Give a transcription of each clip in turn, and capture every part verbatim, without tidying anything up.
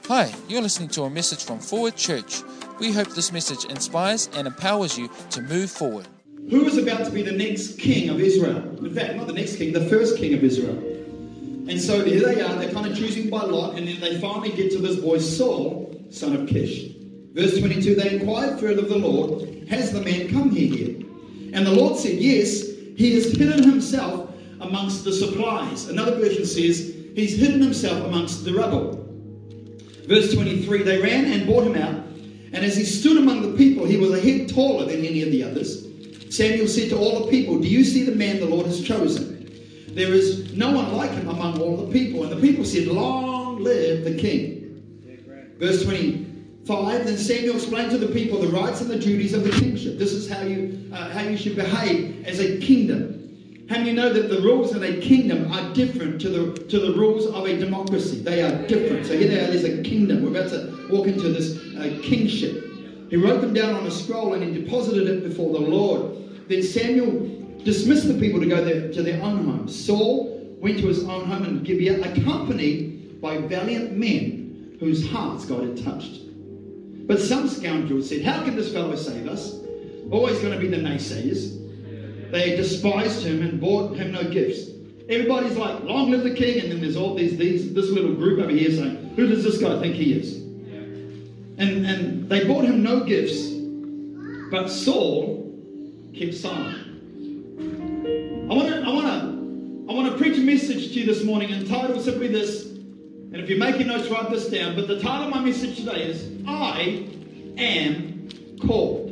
Hi, you're listening to a message from Forward Church. We hope this message inspires and empowers you to move forward. Who is about to be the next king of Israel? In fact, not the next king, the first king of Israel. And so here they are, they're kind of choosing by lot, and then they finally get to this boy Saul, son of Kish. Verse twenty-two, they inquired further of the Lord, has the man come here yet? And the Lord said, yes, he has hidden himself amongst the supplies. Another version says, he's hidden himself amongst the rubble. Verse twenty-three, they ran and brought him out, and as he stood among the people, he was a head taller than any of the others. Samuel said to all the people, do you see the man the Lord has chosen? There is no one like him among all the people. And the people said, long live the king. Verse twenty-five, then Samuel explained to the people the rights and the duties of the kingship. This is how you uh, how you should behave as a kingdom. How many know that the rules in a kingdom are different to the to the rules of a democracy? They are different. So here they are, there's a kingdom. We're about to walk into this uh, kingship. He wrote them down on a scroll and he deposited it before the Lord. Then Samuel dismissed the people to go there, to their own homes. Saul went to his own home in Gibeah, accompanied by valiant men whose hearts God had touched. But some scoundrels said, how can this fellow save us? Always going to be the naysayers. They despised him and brought him no gifts. Everybody's like, long live the king. And then there's all these, these this little group over here saying, who does this guy think he is? And, and they brought him no gifts. But Saul kept silent. I want to I want to I want to preach a message to you this morning entitled simply this, and if you're making notes, write this down, but the title of my message today is I am called.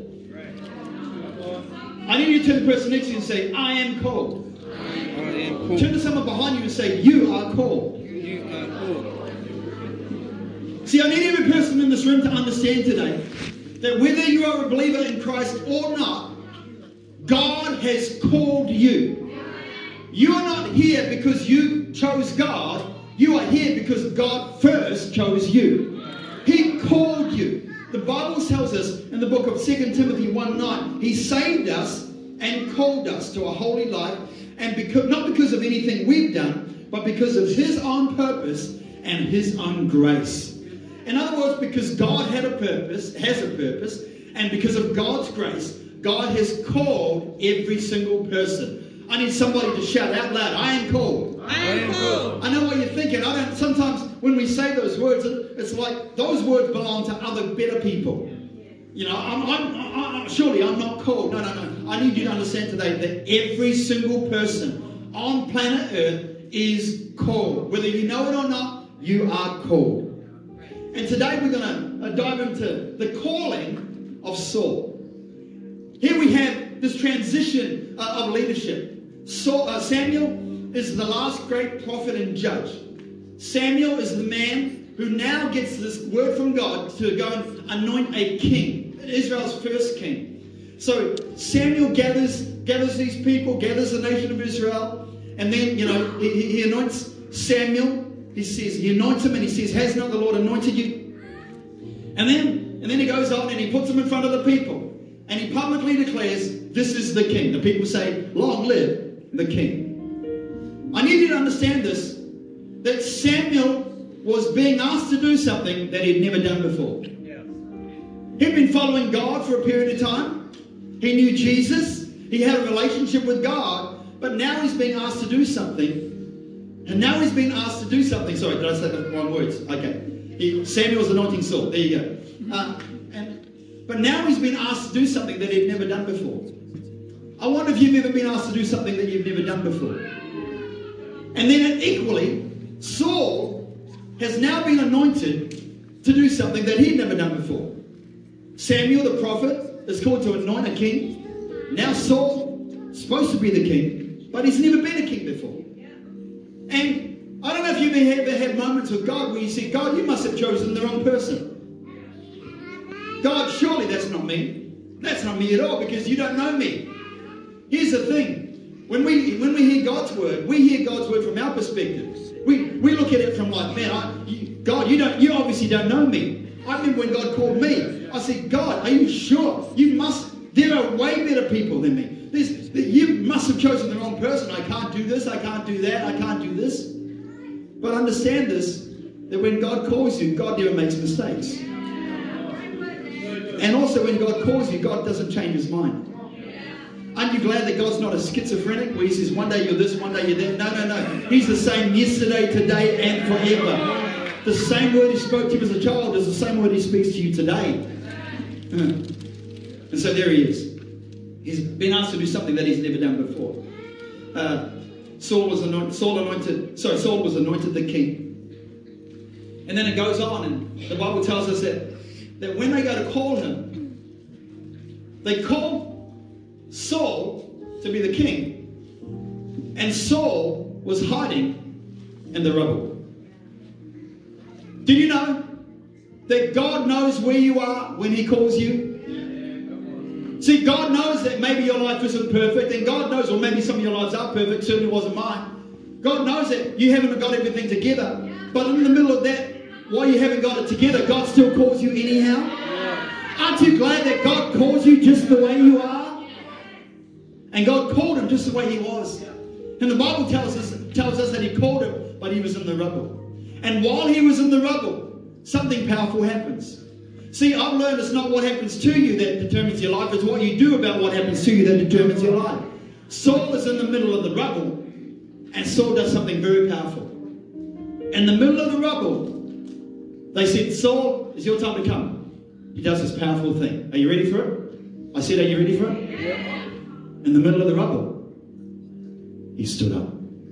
I need you to turn to the person next to you and say, I am called. I am called. Turn to someone behind you and say, you are called. You are called. See, I need every person in this room to understand today that whether you are a believer in Christ or not, God has called you. You are not here because you chose God. You are here because God first chose you. He called you. The Bible tells us in the book of Second Timothy one nine, He saved us and called us to a holy life, and because not because of anything we've done, but because of His own purpose and His own grace. In other words, because God had a purpose, has a purpose, and because of God's grace, God has called every single person. I need somebody to shout out loud, I am called. I am called. I know what you're thinking. I don't. Sometimes when we say those words, it's like those words belong to other better people. You know, I'm, I'm, I'm, surely I'm not called. No, no, no. I need you to understand today that every single person on planet Earth is called. Whether you know it or not, you are called. And today we're going to dive into the calling of Saul. Here we have this transition uh, of leadership. Saul, uh, Samuel is the last great prophet and judge. Samuel is the man who now gets this word from God to go and anoint a king, Israel's first king. So Samuel gathers gathers these people, gathers the nation of Israel, and then, you know, he, he anoints Samuel. He says, he anoints him and he says, has not the Lord anointed you? And then, and then he goes on and he puts him in front of the people. And he publicly declares, this is the king. The people say, long live the king. I need you to understand this, that Samuel was being asked to do something that he'd never done before. Yeah. He'd been following God for a period of time. He knew Jesus. He had a relationship with God. But now he's being asked to do something. And now he's been asked to do something. Sorry, did I say the wrong words? Okay. He, Samuel's anointing Saul. There you go. Uh, and, but now he's been asked to do something that he'd never done before. I wonder if you've ever been asked to do something that you've never done before. And then equally, Saul has now been anointed to do something that he'd never done before. Samuel the prophet is called to anoint a king. Now Saul is supposed to be the king, but he's never been a king before. And I don't know if you've ever had moments with God where you say, God, you must have chosen the wrong person. God, surely that's not me. That's not me at all, because you don't know me. Here's the thing. When we when we hear God's word, we hear God's word from our perspective. We we look at it from like, man, I, you, God, you don't you obviously don't know me. I remember when God called me. I said, God, are you sure? You must. There are way better people than me. There's, you must have chosen the wrong person. I can't do this. I can't do that. I can't do this. But understand this. that when God calls you, God never makes mistakes. And also when God calls you, God doesn't change his mind. Aren't you glad that God's not a schizophrenic where he says one day you're this, one day you're that? No, no, no. He's the same yesterday, today, and forever. The same word he spoke to you as a child is the same word he speaks to you today. And so there he is. He's been asked to do something that he's never done before. Uh, Saul was anointed, Saul anointed, sorry, Saul was anointed the king. And then it goes on, and the Bible tells us that, that when they go to call him, they call Saul to be the king, and Saul was hiding in the rubble. Did you know that God knows where you are when he calls you? See, God knows that maybe your life isn't perfect, and God knows, or maybe some of your lives are perfect, certainly wasn't mine. God knows that you haven't got everything together, but in the middle of that, while you haven't got it together, God still calls you anyhow. Aren't you glad that God calls you just the way you are? And God called him just the way he was. And the Bible tells us, tells us that he called him, but he was in the rubble. And while he was in the rubble, something powerful happens. See, I've learned it's not what happens to you that determines your life, it's what you do about what happens to you that determines your life. Saul is in the middle of the rubble, and Saul does something very powerful. In the middle of the rubble, they said, Saul, it's your time to come. He does this powerful thing. Are you ready for it? I said, are you ready for it? Yeah. In the middle of the rubble, he stood up.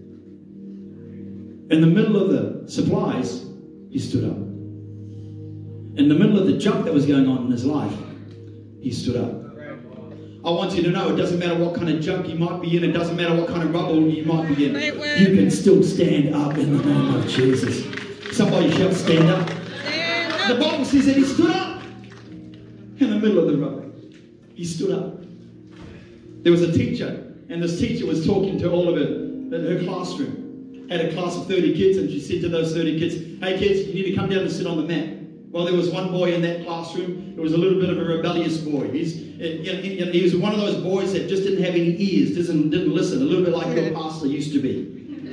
In the middle of the supplies, he stood up. In the middle of the junk that was going on in his life, he stood up. I want you to know it doesn't matter what kind of junk you might be in, it doesn't matter what kind of rubble you might be in, you can still stand up in the name of Jesus. Somebody shout, stand up. The Bible says that he stood up in the middle of the rubble. He stood up. There was a teacher, and this teacher was talking to all of her in her classroom. Had a class of thirty kids, and she said to those thirty kids, hey kids, you need to come down and sit on the mat. Well, there was one boy in that classroom. It was a little bit of a rebellious boy. He's, you know, he was one of those boys that just didn't have any ears, didn't, didn't listen, a little bit like your pastor used to be.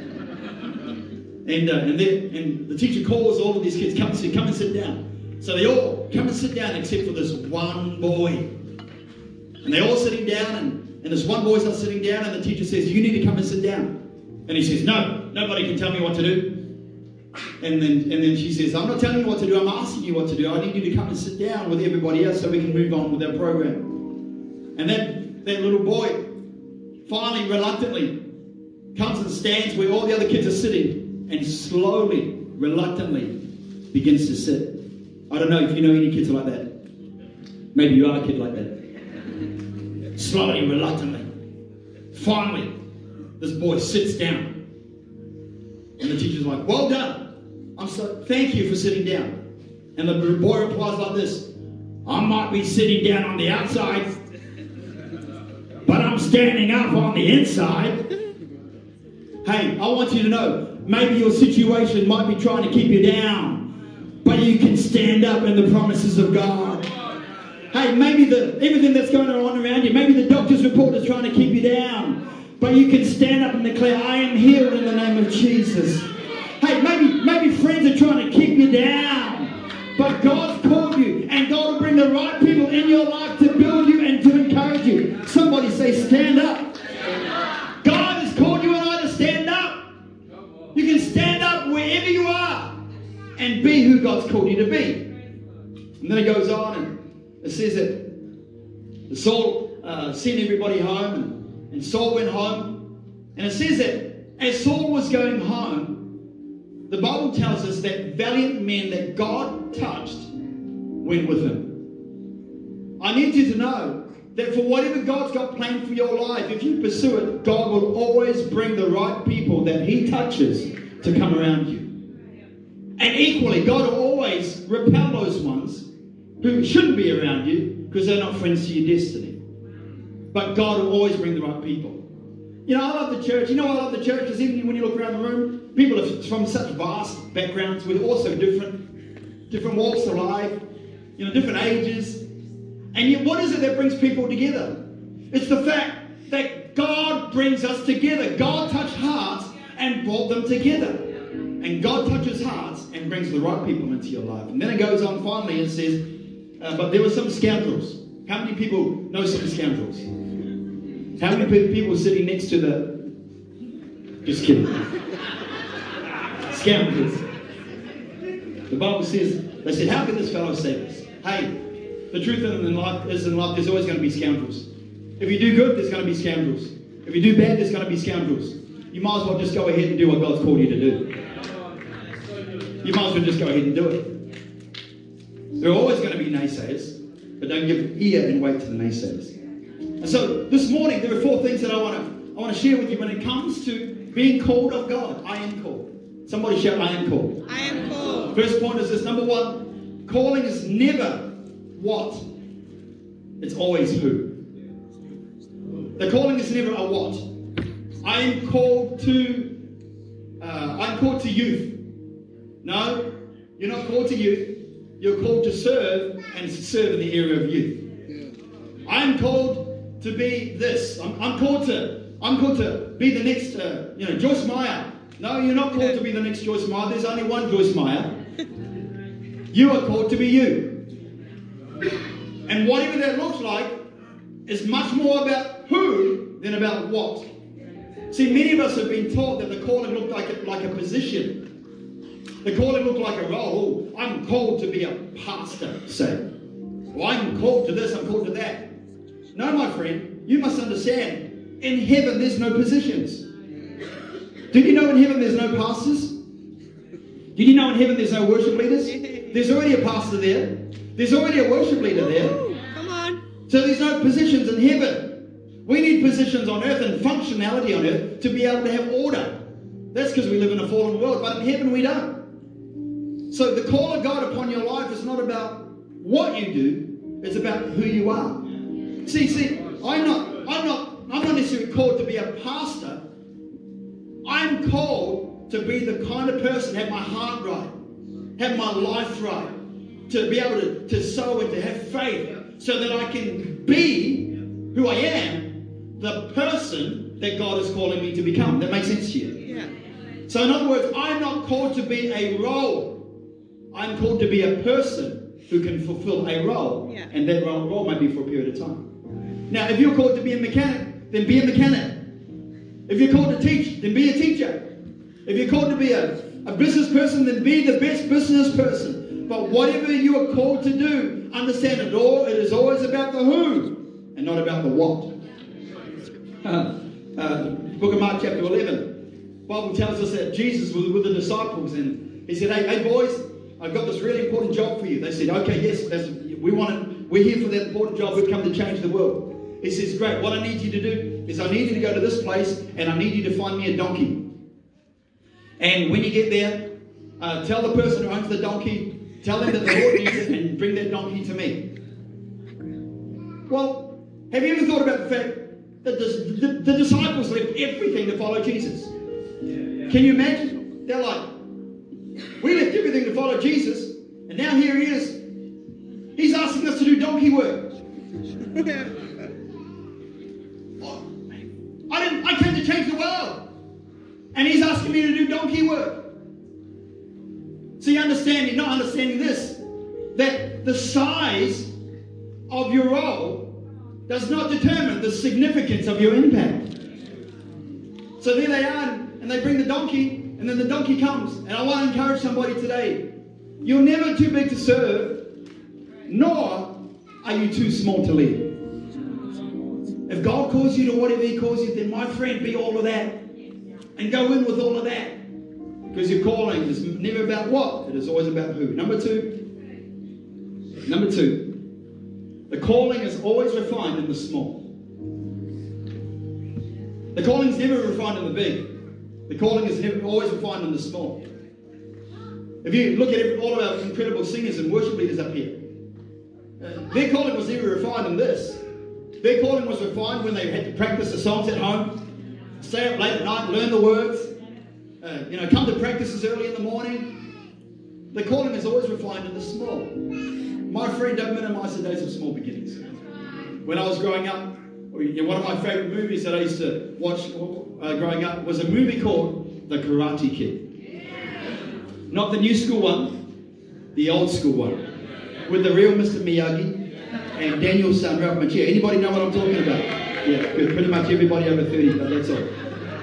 And, uh, and, then, and the teacher calls all of these kids, come and sit, come and sit down. So they all come and sit down except for this one boy. And they're all sitting down, and, and this one boy's not sitting down, and the teacher says, you need to come and sit down. And he says, no, nobody can tell me what to do. And then, and then she says, I'm not telling you what to do, I'm asking you what to do. I need you to come and sit down with everybody else so we can move on with our program. And that, that little boy finally, reluctantly, comes and stands where all the other kids are sitting and slowly, reluctantly begins to sit. I don't know if you know any kids like that. Maybe you are a kid like that. Slowly, reluctantly. Finally, this boy sits down. And the teacher's like, well done. I'm so thank you for sitting down. And the boy replies like this, I might be sitting down on the outside, but I'm standing up on the inside. Hey, I want you to know, maybe your situation might be trying to keep you down, but you can stand up in the promises of God. Hey, maybe the everything that's going on around you, maybe the doctor's report is trying to keep you down, but you can stand up and declare, I am healed in the name of Jesus. Hey, maybe, maybe friends are trying to keep you down, but God's called you, and God will bring the right people in your life to build you and to encourage you. Somebody say, stand up. God has called you and I to stand up. You can stand up wherever you are and be who God's called you to be. And then it goes on and it says that Saul uh, sent everybody home, and, and Saul went home. And it says that as Saul was going home, the Bible tells us that valiant men that God touched went with him. I need you to know that for whatever God's got planned for your life, if you pursue it, God will always bring the right people that he touches to come around you. And equally, God will always repel those ones who shouldn't be around you because they're not friends to your destiny. But God will always bring the right people. You know, I love the church. You know, I love the church because even when you look around the room, people are from such vast backgrounds with also different, different walks of life, you know, different ages. And yet, what is it that brings people together? It's the fact that God brings us together. God touched hearts and brought them together. And God touches hearts and brings the right people into your life. And then it goes on finally and says, uh, but there were some scoundrels. How many people know some scoundrels? How many pe- people sitting next to the... Just kidding. Scoundrels. The Bible says, they said, how can this fellow save us? Hey, the truth in life is in life, there's always going to be scoundrels. If you do good, there's going to be scoundrels. If you do bad, there's going to be scoundrels. You might as well just go ahead and do what God's called you to do. You might as well just go ahead and do it. There are always going to be naysayers, but don't give ear and weight to the naysayers. And so this morning, there are four things that I want to I want to share with you when it comes to being called of God. I am called. Somebody shout, I am called. I am called. First point is this. Number one, calling is never what. It's always who. The calling is never a what. I am called to, uh, I'm called to youth. No, you're not called to youth. You're called to serve and serve in the area of youth. I'm called to be this. I'm, I'm called to, I'm called to be the next, uh, you know, Joyce Meyer. No, you're not called to be the next Joyce Meyer. There's only one Joyce Meyer. You are called to be you. And whatever that looks like is much more about who than about what. See, many of us have been taught that the calling looked like a, like a position. The calling looked like a role. Oh, I'm called to be a pastor, say. Well, I'm called to this, I'm called to that. No, my friend, you must understand, in heaven there's no positions. Did you know in heaven there's no pastors? Did you know in heaven there's no worship leaders? There's already a pastor there. There's already a worship leader there. Come on. So there's no positions in heaven. We need positions on earth and functionality on earth to be able to have order. That's because we live in a fallen world, but in heaven we don't. So the call of God upon your life is not about what you do, it's about who you are. See, see, I'm not, I'm not, I'm not necessarily called to be a pastor. I'm called to be the kind of person, have my heart right, have my life right, to be able to, to sow and to have faith so that I can be who I am, the person that God is calling me to become. That makes sense to you? Yeah. So in other words, I'm not called to be a role. I'm called to be a person who can fulfill a role. Yeah. And that role, role may be for a period of time. Now, if you're called to be a mechanic, then be a mechanic. If you're called to teach, then be a teacher. If you're called to be a, a business person, then be the best business person. But whatever you are called to do, understand it all. It is always about the who and not about the what. Uh, uh, book of Mark chapter eleven. The Bible tells us that Jesus was with the disciples and he said, hey, hey boys, I've got this really important job for you. They said, okay, yes, that's, we want it. We're here for that important job. We've come to change the world. He says, great, what I need you to do is I need you to go to this place and I need you to find me a donkey. And when you get there, uh, tell the person who owns the donkey, tell them that the Lord needs it and bring that donkey to me. Well, have you ever thought about the fact that the, the, the disciples left everything to follow Jesus? Yeah, yeah. Can you imagine? They're like, we left everything to follow Jesus, and now here he is. He's asking us to do donkey work. Oh, I didn't. I came to change the world, and he's asking me to do donkey work. See, understanding, not understanding this, that the size of your role does not determine the significance of your impact. So there they are, and they bring the donkey, and then the donkey comes. And I want to encourage somebody today. You're never too big to serve, nor are you too small to lead. If God calls you to whatever he calls you, then my friend, be all of that. And go in with all of that. Because your calling is never about what, it is always about who. Number two, number two, the calling is always refined in the small. The calling is never refined in the big. The calling is never, always refined in the small. If you look at every, all of our incredible singers and worship leaders up here, uh, their calling was never refined in this. Their calling was refined when they had to practice the songs at home, stay up late at night, learn the words, uh, you know, come to practices early in the morning. The calling is always refined in the small. My friend, don't minimize the days of small beginnings. When I was growing up, one of my favorite movies that I used to watch uh, growing up was a movie called The Karate Kid. Not the new school one, the old school one. With the real Mister Miyagi and Daniel's son, Ralph Macchia. Anybody know what I'm talking about? Yeah, good. Pretty much everybody over thirty, but that's all.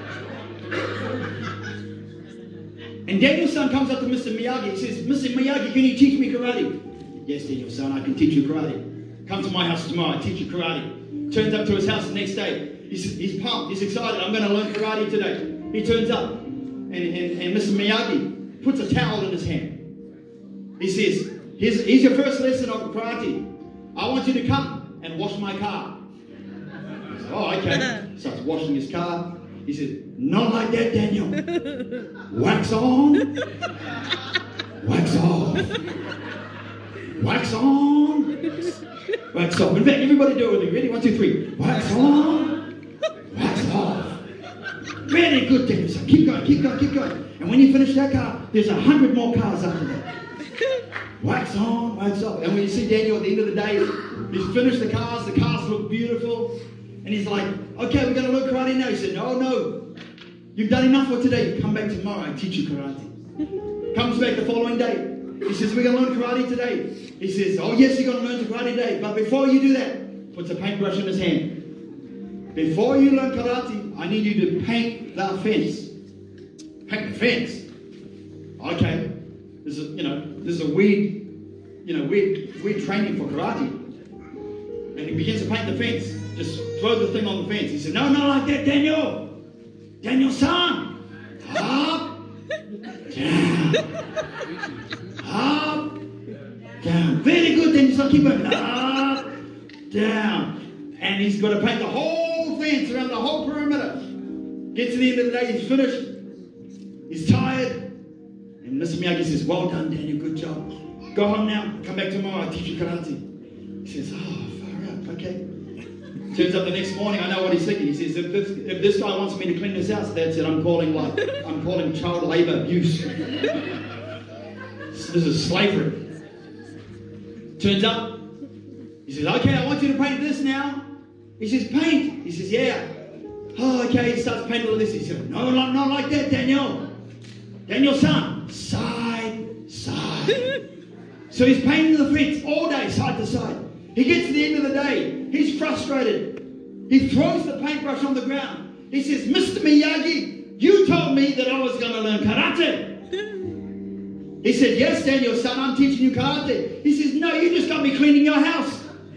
And Daniel's son comes up to Mister Miyagi. He says, Mister Miyagi, can you teach me karate? Yes, Daniel's son, I can teach you karate. Come to my house tomorrow, I teach you karate. Turns up to his house the next day. He's, he's pumped, he's excited. I'm going to learn karate today. He turns up, and, and, and Mister Miyagi puts a towel in his hand. He says, here's, here's your first lesson of karate. I want you to come and wash my car. He says, oh, okay. Starts washing his car. He says, not like that, Daniel. Wax on, wax off. Wax on, wax off. In fact, everybody do it with me. Ready? One, two, three. Wax on, wax off. Very good, Daniel. So keep going, keep going, keep going. And when you finish that car, there's a hundred more cars after that. Wax on, wax off. And when you see Daniel at the end of the day, he's finished the cars, the cars look beautiful. And he's like, okay, we're going to learn karate now. He said, no, no. You've done enough for today. Come back tomorrow and teach you karate. Comes back the following day. He says, we're going to learn karate today. He says, oh, yes, you're going to learn karate today. But before you do that, puts a paintbrush in his hand. Before you learn karate, I need you to paint the fence. Paint the fence. Okay. This is, you know, this is a weird, you know, weird, weird training for karate. And he begins to paint the fence. Just throw the thing on the fence. He said, no, not like that, Daniel. Daniel, son. Up. Down. Up. Down. Very good, Daniel, son. Keep going. Up. Down. And he's got to paint the whole fence around the whole perimeter. Gets to the end of the day, he's finished. He's tired. And Mister Miyagi says, well done, Daniel, good job. Go home now. Come back tomorrow. I'll teach you karate. He says, oh, far out. Okay. Turns up the next morning, I know what he's thinking. He says, if this, if this guy wants me to clean this house, that's it. I'm calling what? I'm calling child labor abuse. This is slavery. Turns up. He says, okay, I want you to paint this now. He says, paint. He says, yeah. Oh, okay. He starts painting all this. He says, no, not, not like that, Daniel. Daniel, son. Side, side. So he's painting the fence all day, side to side. He gets to the end of the day. He's frustrated. He throws the paintbrush on the ground. He says, Mister Miyagi, you told me that I was going to learn karate. He said, yes, Daniel, son, I'm teaching you karate. He says, no, you just got me cleaning your house.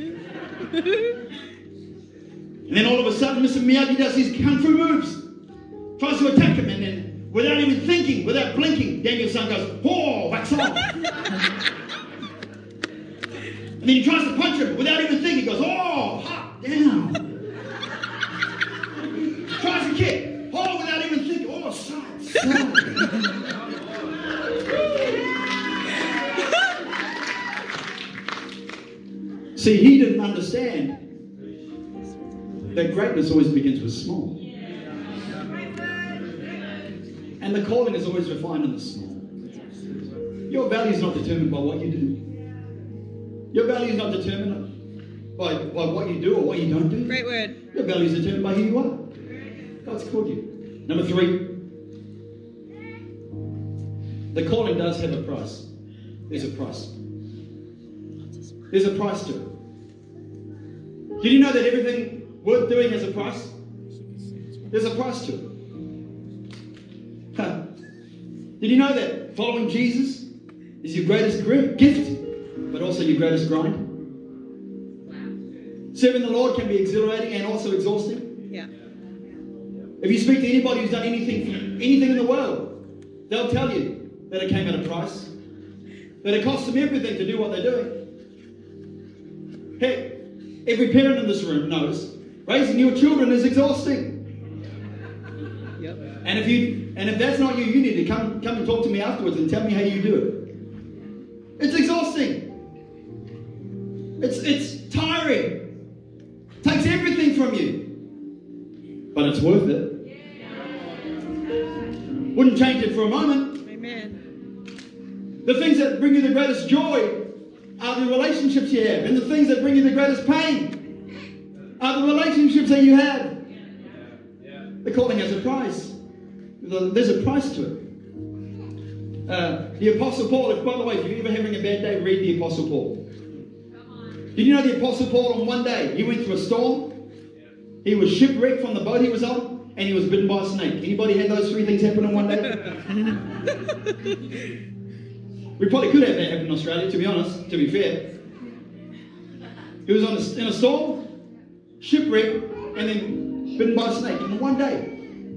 And then all of a sudden, Mister Miyagi does his kung fu moves. Tries to attack him, and then without even thinking, without blinking, Daniel's son goes, oh, wax on. And then he tries to punch him without even thinking. He goes, oh, hop, down. Tries to kick. Oh, without even thinking. Oh, side, side. See, he didn't understand that greatness always begins with small. And the calling is always refined in the small. Your value is not determined by what you do. Your value is not determined by, by what you do or what you don't do. Great word. Your value is determined by who you are. God's called you. Number three, the calling does have a price. There's a price. There's a price to it. Did you know that everything worth doing has a price? There's a price to it. Huh. Did you know that following Jesus is your greatest gift, but also your greatest grind? Wow. Serving the Lord can be exhilarating and also exhausting. Yeah. If you speak to anybody who's done anything, anything in the world, they'll tell you that it came at a price, that it cost them everything to do what they're doing. Hey, every parent in this room knows raising your children is exhausting. Yep. And if you and if that's not you, you need to come come and talk to me afterwards and tell me how you do it. It's exhausting. It's it's tiring. Takes everything from you. But it's worth it. Wouldn't change it for a moment. Amen. The things that bring you the greatest joy are the relationships you have. And the things that bring you the greatest pain are the relationships that you have. The calling has a price. There's a price to it. Uh, the Apostle Paul, if, by the way, if you're ever having a bad day, read the Apostle Paul. Did you know the Apostle Paul on one day, he went through a storm, he was shipwrecked from the boat he was on, and he was bitten by a snake. Anybody had those three things happen in one day? We probably could have that happen in Australia, to be honest, to be fair. He was on a, in a storm, shipwrecked, and then bitten by a snake in one day.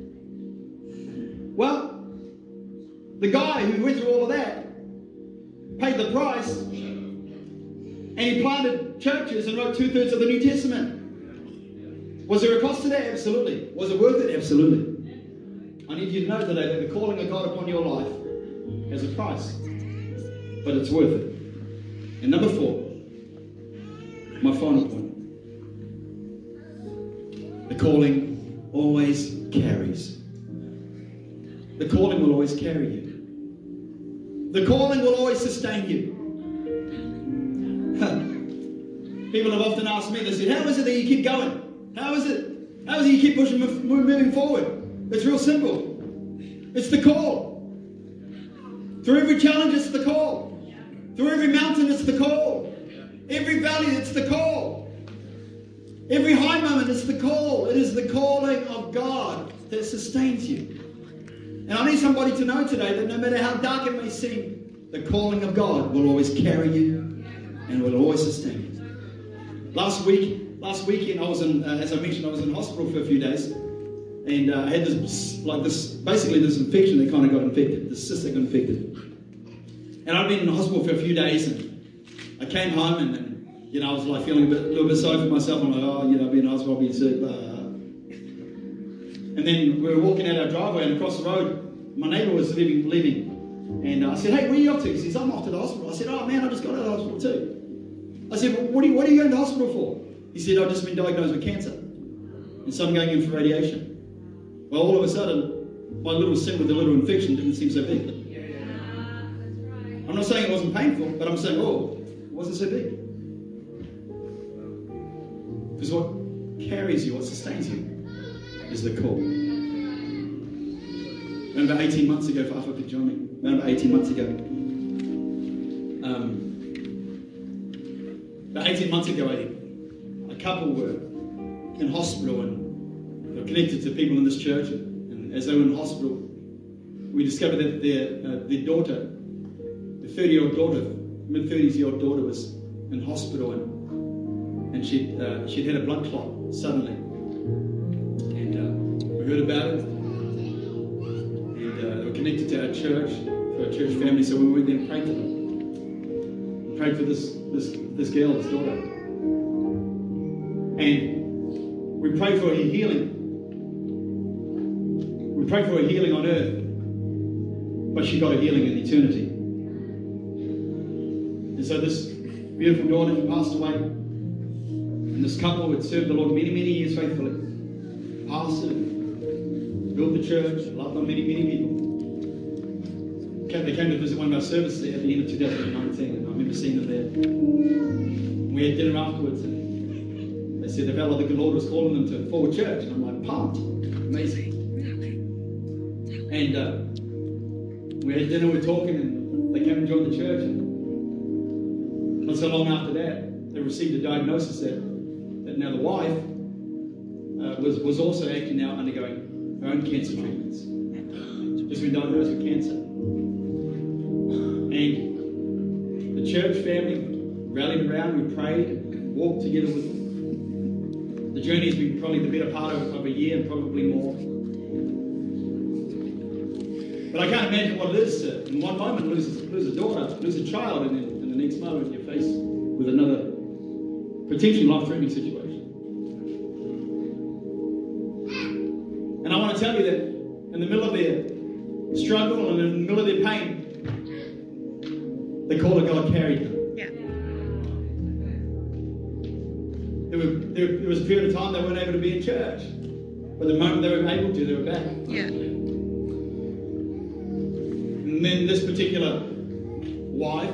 Well, the guy who went through all of that paid the price, and he planted churches and wrote two-thirds of the New Testament. Was there a cost to that? Absolutely. Was it worth it? Absolutely. I need you to know today that the calling of God upon your life has a price, but it's worth it. And number four, my final point. The calling always carries. The calling will always carry you. The calling will always sustain you. People have often asked me, they said, how is it that you keep going? How is it? How is it you keep pushing, moving forward? It's real simple. It's the call. Through every challenge, it's the call. Through every mountain, it's the call. Every valley, it's the call. Every high moment, it's the call. It is the calling of God that sustains you. And I need somebody to know today that no matter how dark it may seem, the calling of God will always carry you and will always sustain you. Last week, last weekend, I was in, uh, as I mentioned, I was in hospital for a few days, and uh, I had this, like this, basically this infection that kind of got infected, this cyst that got infected. And I'd been in the hospital for a few days, and I came home, and, and you know, I was like feeling a bit, a little bit sorry for myself. I'm like, oh, you know, I've been in the hospital, I've been sick, blah. And then we were walking out our driveway, and across the road, my neighbour was leaving, leaving. And uh, I said, hey, where are you off to? He says, I'm off to the hospital. I said, oh man, I just got out of the hospital too. I said, well, what, are you, what are you going to the hospital for? He said, I've just been diagnosed with cancer. And so I'm going in for radiation. Well, all of a sudden, my little sin with the little infection didn't seem so big. I'm not saying it wasn't painful, but I'm saying, oh, it wasn't so big. Because what carries you, what sustains you, is the call. Around about eighteen months ago, if I could join me, around about eighteen months ago, um, about eighteen months ago, a couple were in hospital and they were connected to people in this church. And as they were in hospital, we discovered that their uh, their daughter, the thirty-year-old daughter, mid-thirties-year-old daughter, was in hospital, and and she'd uh, she'd had a blood clot suddenly, and uh, we heard about it. Uh, they were connected to our church, to our church family, so we went there and prayed for them. We prayed for this, this, this girl, this daughter. And we prayed for her healing. We prayed for her healing on earth, but she got a healing in eternity. And so this beautiful daughter who passed away, and this couple had served the Lord many, many years faithfully, pastored, built the church, loved on many, many people. They came to visit one of our services at the end of two thousand nineteen, and I remember seeing them there. We had dinner afterwards, and they said the fellow, the Lord was calling them to Forward Church, and I'm like, pumped, amazing. And uh, we had dinner, we were talking, and they came and joined the church. And not so long after that, they received a diagnosis that, that now the wife uh, was, was also actually now undergoing her own cancer treatments. Just been diagnosed with cancer. And the church family rallied around, we prayed, walked together with them. The journey has been probably the better part of, of a year and probably more. But I can't imagine what it is to, in one moment, lose, lose a daughter, lose a child, and then in the next moment you're faced with another potentially life-threatening situation. And I want to tell you that in the middle of their struggle and in the middle of their pain, the call of God carried them. Yeah. There, were, there, there was a period of time they weren't able to be in church, but the moment they were able to, they were back. Yeah. And then this particular wife,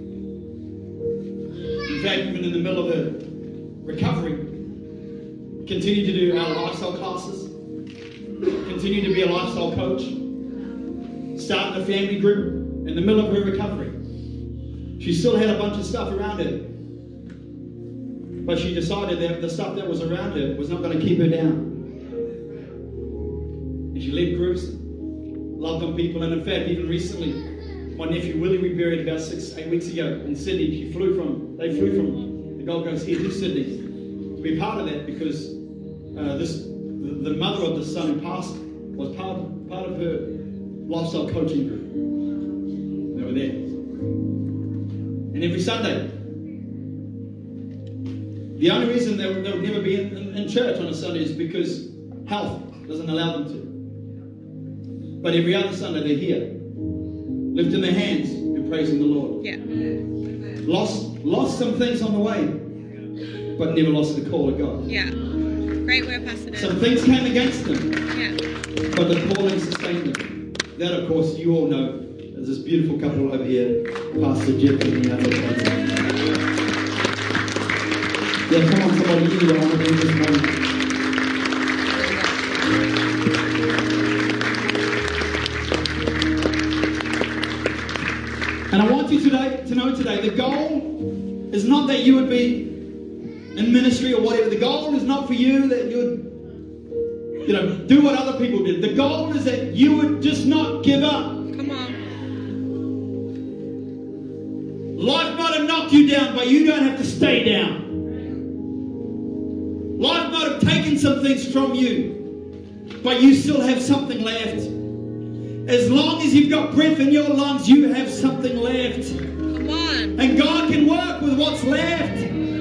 in fact, even in the middle of her recovery, continued to do our lifestyle classes, continued to be a lifestyle coach, started a family group, in the middle of her recovery. She still had a bunch of stuff around her. But she decided that the stuff that was around her was not going to keep her down. And she led groups, loved on people, and in fact, even recently, my nephew Willie we buried about six, eight weeks ago in Sydney. She flew from, they flew from the Gold Coast here to Sydney to be part of that because uh, this, the, the mother of the son who passed was part, part of her lifestyle coaching group. They were there. And every Sunday, the only reason they would, they would never be in, in, in church on a Sunday is because health doesn't allow them to. But every other Sunday they're here, lifting their hands and praising the Lord. Yeah. Lost, lost some things on the way, but never lost the call of God. Yeah. Great word, Pastor Dan. Some things came against them, Yeah. but the calling sustained them. That, of course, you all know. There's this beautiful couple over here, Pastor Jeff and the other ones. Yeah, come on, somebody, you need to honor them this morning. And I want you today to know today, the goal is not that you would be in ministry or whatever. The goal is not for you that you would, you know, do what other people did. The goal is that you would just not give up. Come on. Life might have knocked you down, but you don't have to stay down. Life might have taken some things from you, but you still have something left. As long as you've got breath in your lungs, you have something left. Come on. And God can work with what's left.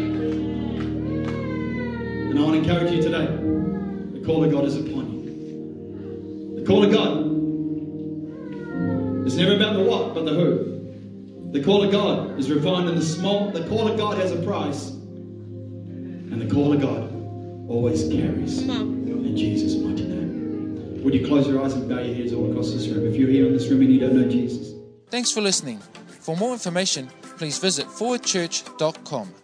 And I want to encourage you today. The call of God is upon you. The call of God is never about the what, but the who. The call of God is refined in the small. The call of God has a price. And the call of God always carries. Come on. In Jesus' mighty name. Would you close your eyes and bow your heads all across this room? If you're here in this room and you don't know Jesus. Thanks for listening. For more information, please visit forward church dot com.